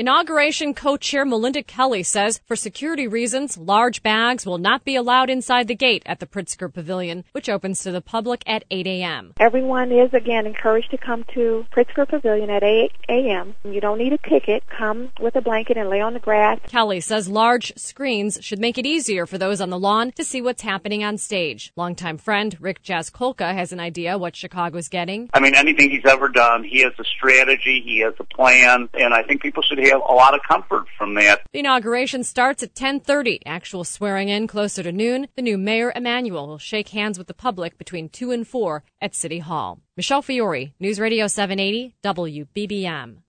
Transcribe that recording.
Inauguration co-chair Melinda Kelly says for security reasons, large bags will not be allowed inside the gate at the Pritzker Pavilion, which opens to the public at 8 a.m. Everyone is, again, encouraged to come to Pritzker Pavilion at 8 a.m. You don't need a ticket. Come with a blanket and lay on the grass. Kelly says large screens should make it easier for those on the lawn to see what's happening on stage. Longtime friend Rick Jaskolka has an idea what Chicago's getting. I mean, anything he's ever done, he has a strategy, he has a plan, and I think people should have a lot of comfort from that. The inauguration starts at 10:30. Actual swearing in closer to noon. The new mayor, Emanuel, will shake hands with the public between 2 and 4 at City Hall. Michelle Fiore, News Radio 780, WBBM.